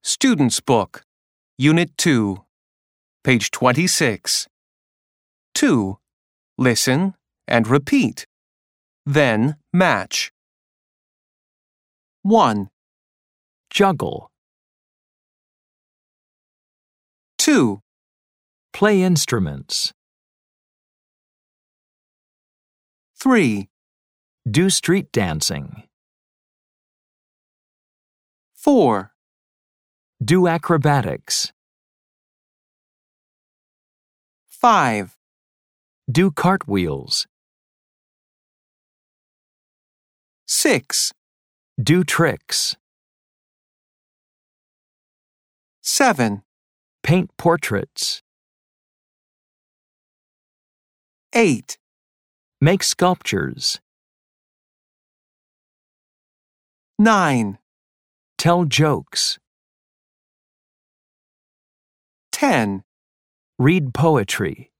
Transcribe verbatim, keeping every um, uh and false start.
Student's Book, Unit two, page twenty-six. two. Listen and repeat. Then match. one, Juggle. two, Play instruments. three, Do street dancing. four, Do acrobatics. five, Do cartwheels. six, Do tricks. seven, Paint portraits. eight, Make sculptures. nine, Tell jokes. ten. Read poetry.